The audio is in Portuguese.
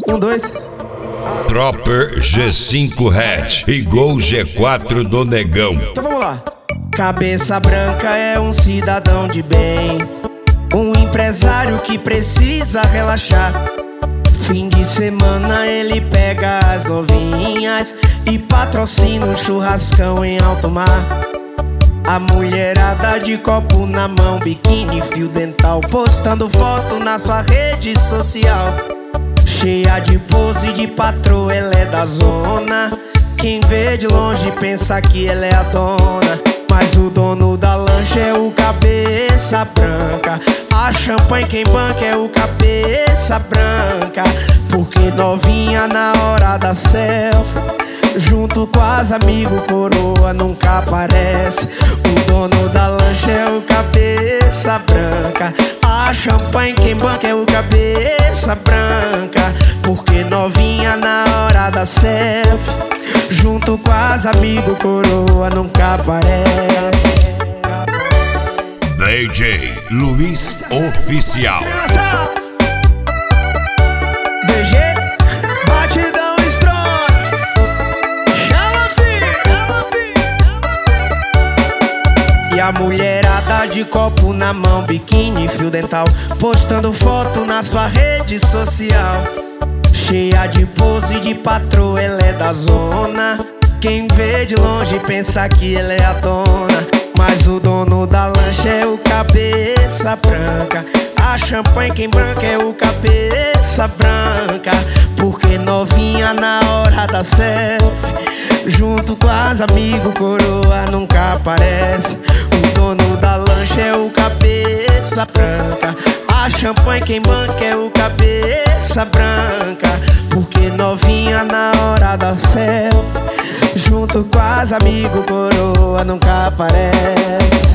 Um, dois. Tropper G5 Hatch e Gol G4 do Negão. Então vamos lá. Cabeça branca é um cidadão de bem, um empresário que precisa relaxar. Fim de semana ele pega as novinhas e patrocina um churrascão em alto mar. A mulherada de copo na mão, biquíni, fio dental, postando foto na sua rede social. Cheia de pose de patroa, ela é da zona. Quem vê de longe pensa que ela é a dona, mas o dono da lancha é o cabeça branca. A champanhe quem banca é o cabeça branca. Porque novinha na hora da selfie, junto com as amigos, coroa nunca aparece. O dono da lancha é o cabeça branca. A champanhe quem banca é o cabeça branca. Porque novinha na hora da selfie, junto com as amigos, coroa nunca aparece. DJ Luiz Oficial. BG, batidão strong. Chama, filho. E a mulherada de copo na mão, biquíni, fio dental, postando foto na sua rede social. Cheia de pose de patroa, ela é da zona. Quem vê de longe pensa que ela é a dona, mas o dono da lancha é o cabeça branca. A champanhe quem branca é o cabeça branca. Porque novinha na hora da selfie, junto com as amigos, coroa nunca aparece. O dono da lancha é o cabeça branca. A champanhe quem banca é o cabeça branca. Porque novinha na hora da selfie, junto com as amigos, coroa nunca aparece.